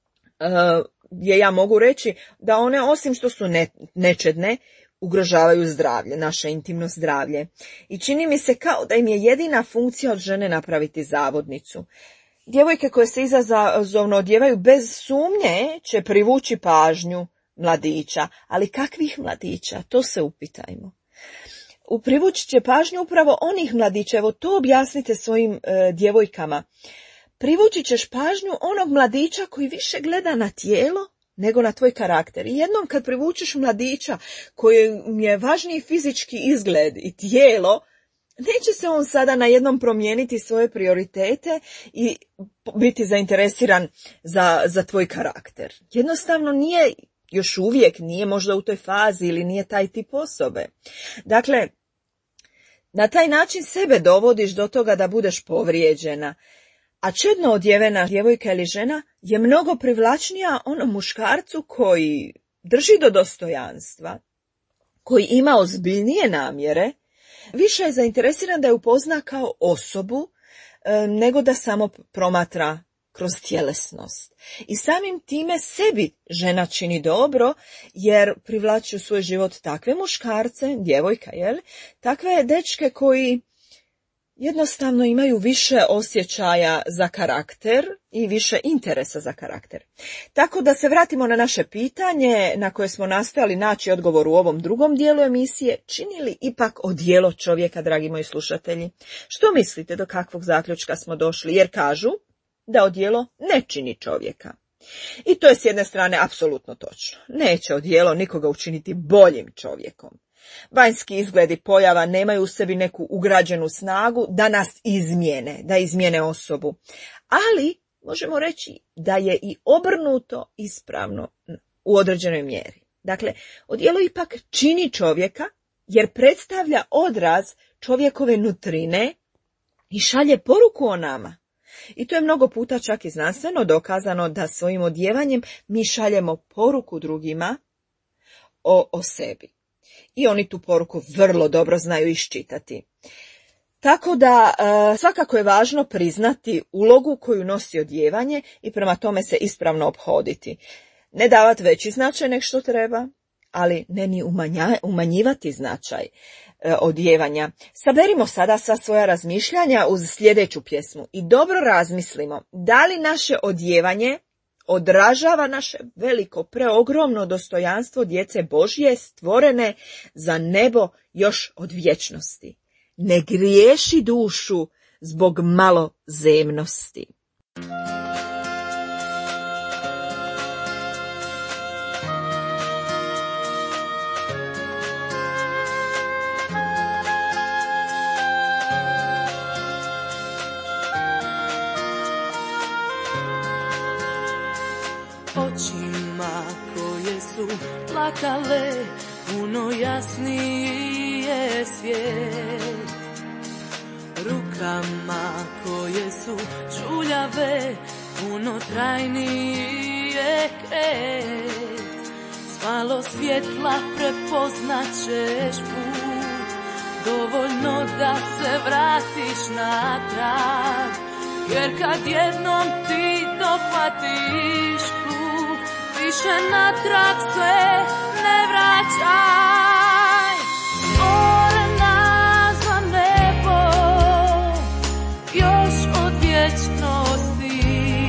gdje ja mogu reći da one, osim što su nečedne, ugrožavaju zdravlje, naše intimno zdravlje. I čini mi se kao da im je jedina funkcija od žene napraviti zavodnicu. Djevojke koje se izazovno odjevaju bez sumnje će privući pažnju mladića, ali kakvih mladića, to se upitajmo. Privući će pažnju upravo onih mladića, evo to objasnite svojim djevojkama. Privući ćeš pažnju onog mladića koji više gleda na tijelo nego na tvoj karakter. I jednom kad privučeš mladića kojem je važniji fizički izgled i tijelo, neće se on sada najednom promijeniti svoje prioritete i biti zainteresiran za tvoj karakter. Jednostavno nije, još uvijek nije možda u toj fazi ili nije taj tip osobe. Dakle, na taj način sebe dovodiš do toga da budeš povrijeđena. A čedno odjevena djevojka ili žena je mnogo privlačnija onom muškarcu koji drži do dostojanstva, koji ima ozbiljnije namjere, više je zainteresiran da je upozna kao osobu, nego da samo promatra kroz tjelesnost. I samim time sebi žena čini dobro, jer privlači u svoj život takve muškarce, djevojka, takve dečke koji jednostavno imaju više osjećaja za karakter i više interesa za karakter. Tako da se vratimo na naše pitanje na koje smo nastojali naći odgovor u ovom drugom dijelu emisije. Čini li ipak odijelo čovjeka, dragi moji slušatelji? Što mislite, do kakvog zaključka smo došli? Jer kažu da odijelo ne čini čovjeka. I to je s jedne strane apsolutno točno. Neće odijelo nikoga učiniti boljim čovjekom. Vanjski izgledi pojava nemaju u sebi neku ugrađenu snagu da nas izmijene, da izmijene osobu. Ali možemo reći da je i obrnuto ispravno u određenoj mjeri. Dakle, odijelo ipak čini čovjeka jer predstavlja odraz čovjekove nutrine i šalje poruku o nama. I to je mnogo puta čak i znanstveno dokazano da svojim odjevanjem mi šaljemo poruku drugima o sebi. I oni tu poruku vrlo dobro znaju iščitati. Tako da svakako je važno priznati ulogu koju nosi odjevanje i prema tome se ispravno ophoditi. Ne davati veći značaj nek što treba, ali ne ni umanjivati značaj odjevanja. Saberimo sada sva svoja razmišljanja uz sljedeću pjesmu i dobro razmislimo da li naše odjevanje odražava naše veliko, preogromno dostojanstvo djece Božje stvorene za nebo još od vječnosti. Ne griješi dušu zbog malo zemnosti. Očima koje su plakale, puno jasniji je svijet. Rukama koje su žuljave, puno trajniji je kret. S malo svjetla prepoznaćeš put, dovoljno da se vratiš natrag. Jer kad jednom ti dohvatiš krug, više natrag se ne vraćaj. Stvorena za nebo, još od vječnosti.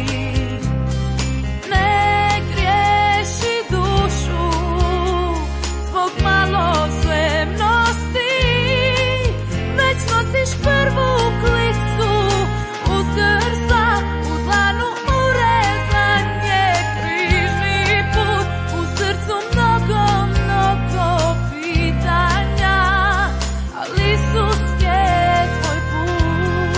Ne griješi dušu zbog malo zemnosti, već nosiš prvu klicu uz grsa, u dlanu urezan je križni put, u srcu mnogo, mnogo pitanja, ali Isus je tvoj put.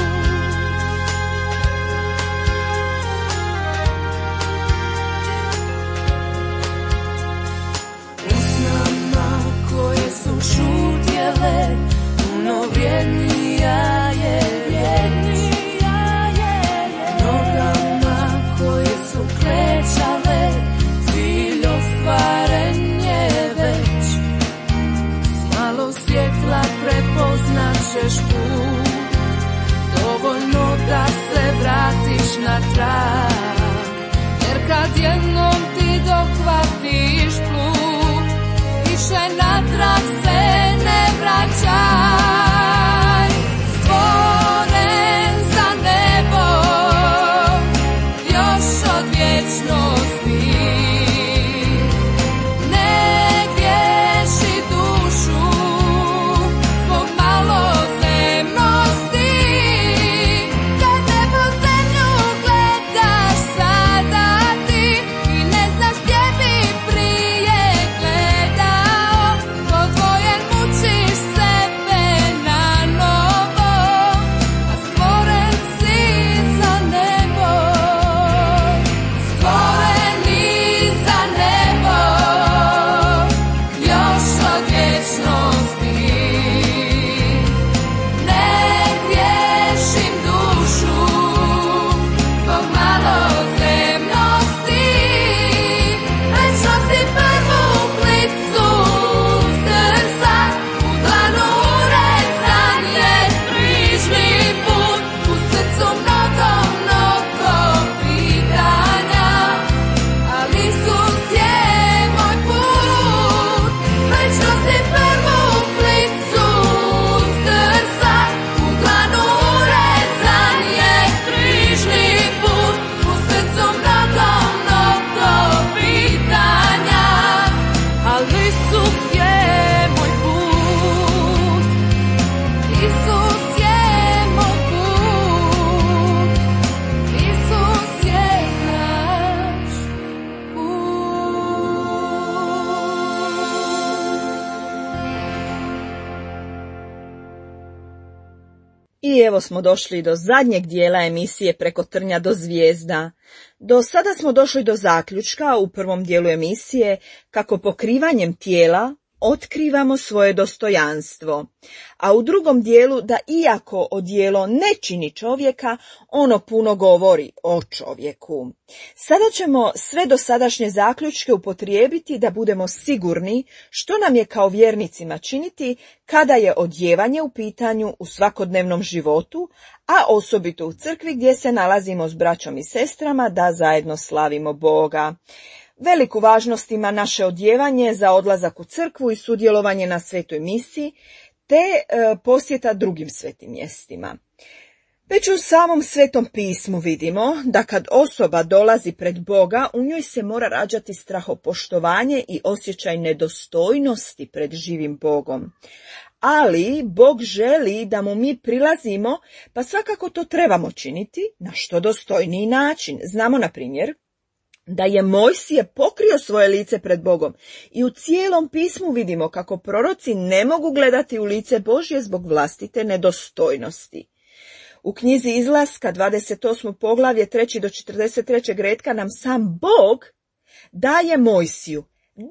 Usnama koje su šutjele, puno vrijednija je vječnost. Klečale, cilj ostvaren je već. S malo svjetla prepoznaćeš put, dovoljno da se vratiš natrag. Jer kad jednom ti dohvatiš put, više natrag se ne vraćaj. Stvoren za nebo, još od vječnosti. Ne griješi dušu zbog malo zemnosti. Kad nebo zemlju gledaš sada ti i ne znaš gdje bi prije gledao, to tvoj I evo smo došli do zadnjeg dijela emisije Preko trnja do zvijezda. Do sada smo došli do zaključka u prvom dijelu emisije kako pokrivanjem tijela otkrivamo svoje dostojanstvo, a u drugom dijelu da iako odijelo ne čini čovjeka, ono puno govori o čovjeku. Sada ćemo sve dosadašnje zaključke upotrijebiti da budemo sigurni što nam je kao vjernicima činiti kada je odijevanje u pitanju u svakodnevnom životu, a osobito u crkvi gdje se nalazimo s braćom i sestrama da zajedno slavimo Boga. Veliku važnost ima naše odijevanje za odlazak u crkvu i sudjelovanje na svetoj misiji, te posjeta drugim svetim mjestima. Već u samom Svetom pismu vidimo da kad osoba dolazi pred Boga, u njoj se mora rađati strahopoštovanje i osjećaj nedostojnosti pred živim Bogom. Ali Bog želi da mu mi prilazimo, pa svakako to trebamo činiti na što dostojniji način. Znamo, na primjer, da je Mojsije pokrio svoje lice pred Bogom i u cijelom pismu vidimo kako proroci ne mogu gledati u lice Božje zbog vlastite nedostojnosti. U knjizi Izlaska 28. poglavlje 3. do 43. retka nam sam Bog daje Mojsiju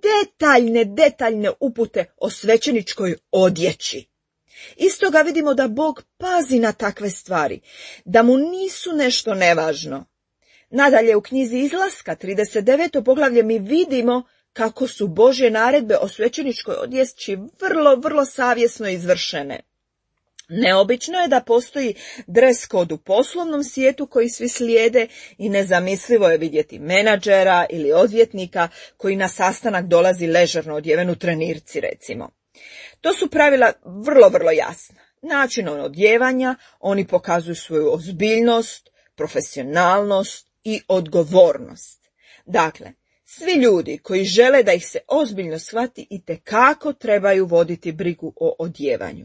detaljne upute o svećeničkoj odjeći. Isto ga vidimo da Bog pazi na takve stvari, da mu nisu nešto nevažno. Nadalje u knjizi Izlaska 39. poglavlje mi vidimo kako su Božje naredbe o svećeničkoj odjeći vrlo savjesno izvršene. Neobično je da postoji dres kod u poslovnom svijetu koji svi slijede i nezamislivo je vidjeti menadžera ili odvjetnika koji na sastanak dolazi ležerno odjeven u trenirci, recimo. To su pravila vrlo jasna. Načinom odjevanja oni pokazuju svoju ozbiljnost, profesionalnost i odgovornost. Dakle, svi ljudi koji žele da ih se ozbiljno shvati itekako trebaju voditi brigu o odjevanju.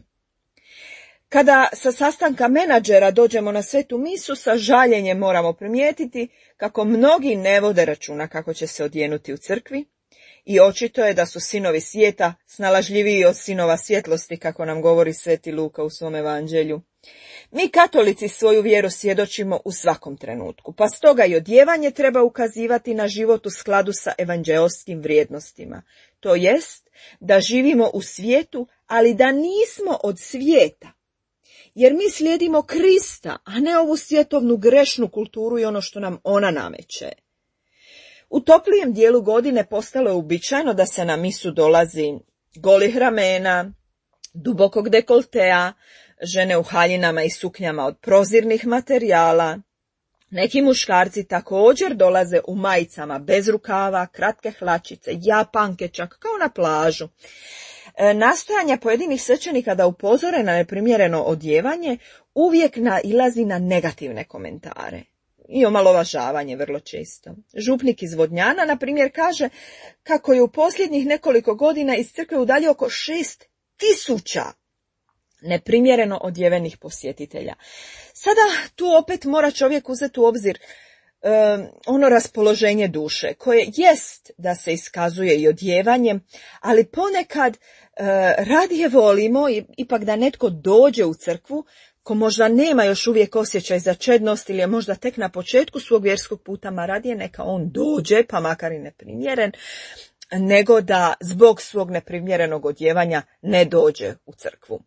Kada sa sastanka menadžera dođemo na svetu misu, sa žaljenjem moramo primijetiti kako mnogi ne vode računa kako će se odjenuti u crkvi i očito je da su sinovi svijeta snalažljiviji od sinova svjetlosti, kako nam govori sveti Luka u svom evanđelju. Mi katolici svoju vjeru svjedočimo u svakom trenutku, pa stoga i odjevanje treba ukazivati na život u skladu sa evanđeoskim vrijednostima. To jest da živimo u svijetu, ali da nismo od svijeta. Jer mi slijedimo Krista, a ne ovu svjetovnu grešnu kulturu i ono što nam ona nameće. U toplijem dijelu godine postalo je uobičajeno da se na misu dolazi golih ramena, dubokog dekoltea, žene u haljinama i suknjama od prozirnih materijala. Neki muškarci također dolaze u majicama bez rukava, kratke hlačice, japanke čak kao na plažu. Nastojanja pojedinih svećenika da upozore na neprimjereno odjevanje uvijek nailazi na negativne komentare i omalovažavanje vrlo često. Župnik iz Vodnjana, na primjer, kaže kako je u posljednjih nekoliko godina iz crkve udalje oko 6.000 neprimjereno odjevenih posjetitelja. Sada tu opet mora čovjek uzeti u obzir ono raspoloženje duše, koje jest da se iskazuje i odjevanjem, ali ponekad radije volimo ipak da netko dođe u crkvu ko možda nema još uvijek osjećaj za čednost ili je možda tek na početku svog vjerskog puta, ma radije neka on dođe, pa makar i neprimjeren, nego da zbog svog neprimjerenog odjevanja ne dođe u crkvu.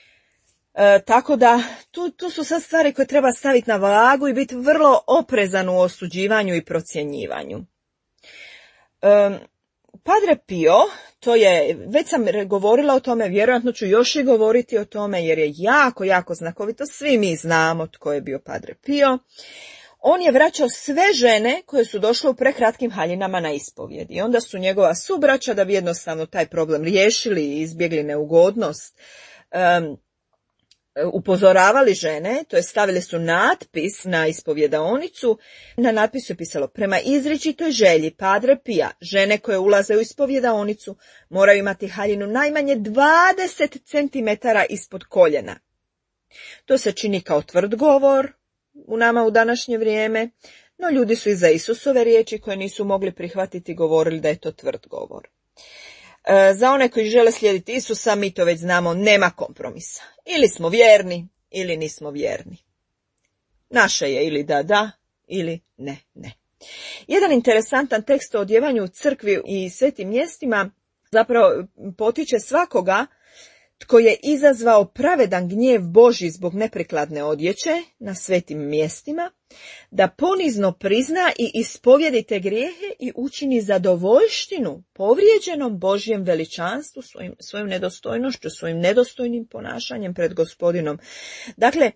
Tako da tu su sad stvari koje treba staviti na vagu i biti vrlo oprezan u osuđivanju i procjenjivanju. Padre Pio, to je, već sam govorila o tome, vjerojatno ću još i govoriti o tome jer je jako znakovito, svi mi znamo tko je bio Padre Pio. On je vraćao sve žene koje su došle u prekratkim haljinama na ispovjed i onda su njegova subraća, da bi jednostavno taj problem riješili i izbjegli neugodnost, upozoravali žene, to je stavili su natpis na ispovjedaonicu. Na natpisu je pisalo: prema izričitoj želji Padre Pija, žene koje ulaze u ispovjedaonicu moraju imati haljinu najmanje 20 cm ispod koljena. To se čini kao tvrd govor u nama u današnje vrijeme, no ljudi su iza Isusove riječi koje nisu mogli prihvatiti govorili da je to tvrd govor. Za one koji žele slijediti Isusa, mi to već znamo, nema kompromisa. Ili smo vjerni, ili nismo vjerni. Naše je ili da ili ne. Jedan interesantan tekst o odjevanju u crkvi i svetim mjestima zapravo potiče svakoga tko je izazvao pravedan gnjev Božji zbog neprikladne odjeće na svetim mjestima, da ponizno prizna i ispovjedi te grijehe i učini zadovoljštinu povrijeđenom Božjem veličanstvu, svojom nedostojnošću, svojim nedostojnim ponašanjem pred Gospodinom. Dakle,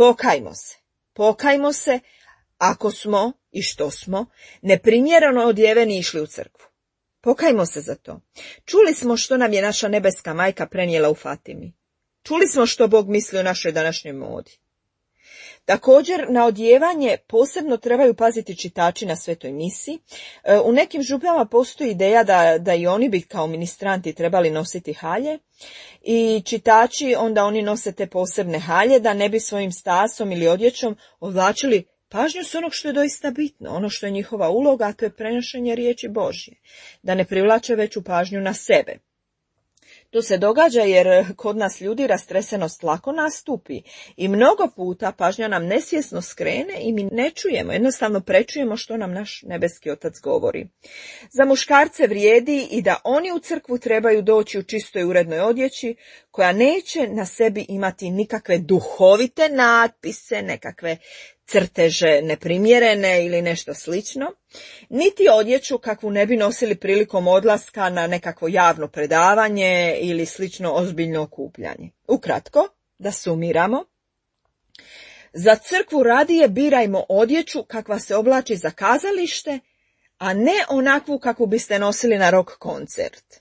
pokajmo se ako smo i što smo neprimjereno odjeveni išli u crkvu. Pokajmo se za to. Čuli smo što nam je naša nebeska majka prenijela u Fatimi. Čuli smo što Bog misli o našoj današnjoj modi. Također, na odjevanje posebno trebaju paziti čitači na svetoj misi. U nekim župama postoji ideja da i oni bi kao ministranti trebali nositi halje i čitači onda oni nose te posebne halje da ne bi svojim stasom ili odjećom odvlačili pažnju s onog što je doista bitno, ono što je njihova uloga, a to je prenošenje riječi Božje, da ne privlače veću pažnju na sebe. To se događa jer kod nas ljudi rastresenost lako nastupi i mnogo puta pažnja nam nesvjesno skrene i mi ne čujemo, jednostavno prečujemo što nam naš nebeski Otac govori. Za muškarce vrijedi i da oni u crkvu trebaju doći u čistoj urednoj odjeći koja neće na sebi imati nikakve duhovite natpise, nekakve crteže neprimjerene ili nešto slično, niti odjeću kakvu ne bi nosili prilikom odlaska na nekakvo javno predavanje ili slično ozbiljno okupljanje. Ukratko, da sumiramo, za crkvu radije birajmo odjeću kakva se oblači za kazalište, a ne onakvu kakvu biste nosili na rock koncert.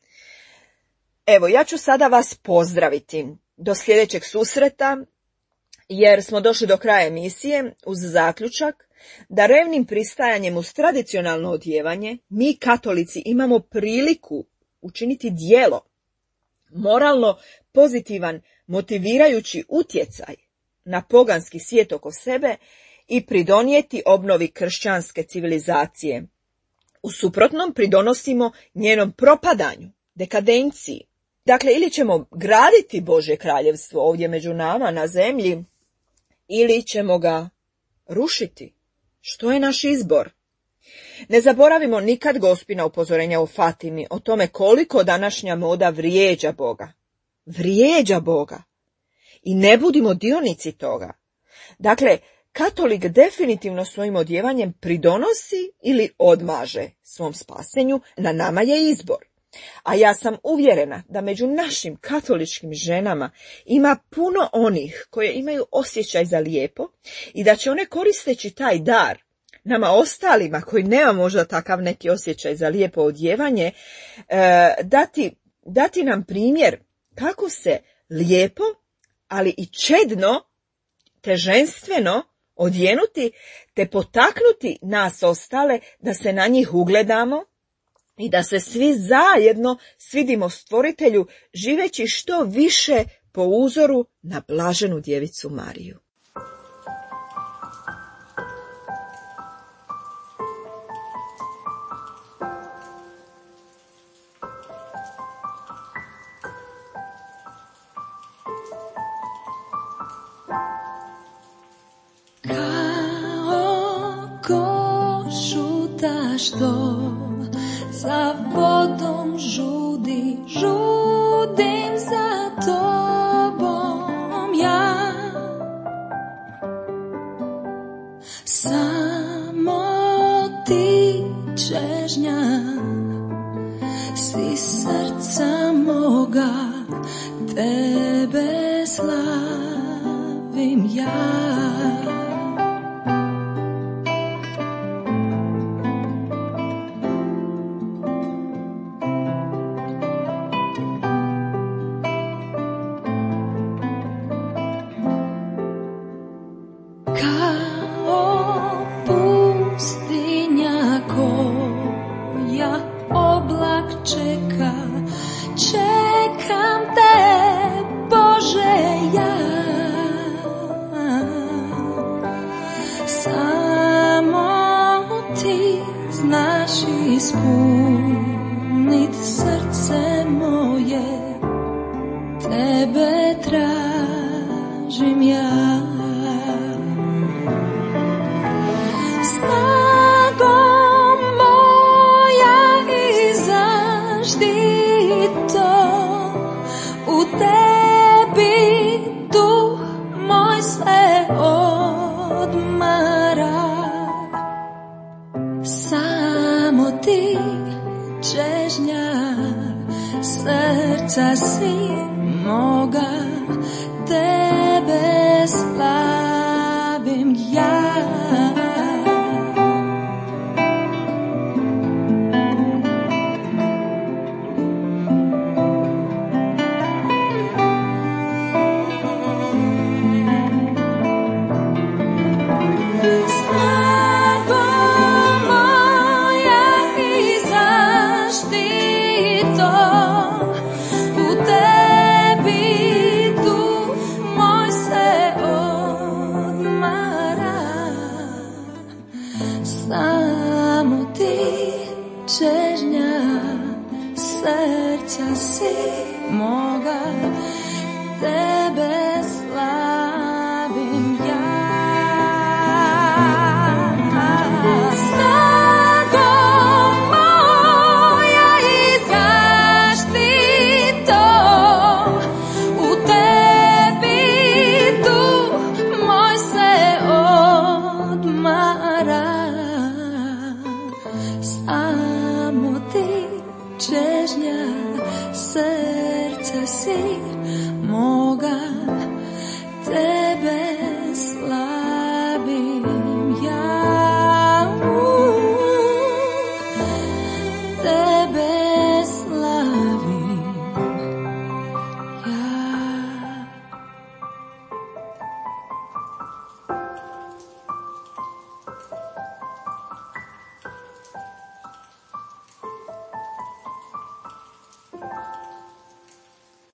Evo, ja ću sada vas pozdraviti do sljedećeg susreta, jer smo došli do kraja emisije uz zaključak da revnim pristajanjem uz tradicionalno odjevanje mi katolici imamo priliku učiniti djelo, moralno pozitivan, motivirajući utjecaj na poganski svijet oko sebe i pridonijeti obnovi kršćanske civilizacije. U suprotnom pridonosimo njenom propadanju, dekadenciji. Dakle, ili ćemo graditi Božje kraljevstvo ovdje među nama na zemlji, ili ćemo ga rušiti. Što je naš izbor? Ne zaboravimo nikad Gospina upozorenja u Fatimi o tome koliko današnja moda vrijeđa Boga. Vrijeđa Boga. I ne budimo dionici toga. Dakle, katolik definitivno svojim odjevanjem pridonosi ili odmaže svom spasenju, na nama je izbor. A ja sam uvjerena da među našim katoličkim ženama ima puno onih koje imaju osjećaj za lijepo i da će one koristeći taj dar nama ostalima koji nema možda takav neki osjećaj za lijepo odjevanje, dati nam primjer kako se lijepo, ali i čedno te ženstveno odjenuti te potaknuti nas ostale da se na njih ugledamo i da se svi zajedno svidimo Stvoritelju, živeći što više po uzoru na blaženu djevicu Mariju. Kao košuta što za vodom žudim za tobom ja. Samo ti čežnja si srca moga, tebe slavim ja. Ispunit srce moje, tebe tražim tražim ja. Snagom moja i zaštito u tebi duh moj se odmara. Samo ti čežnja srca si.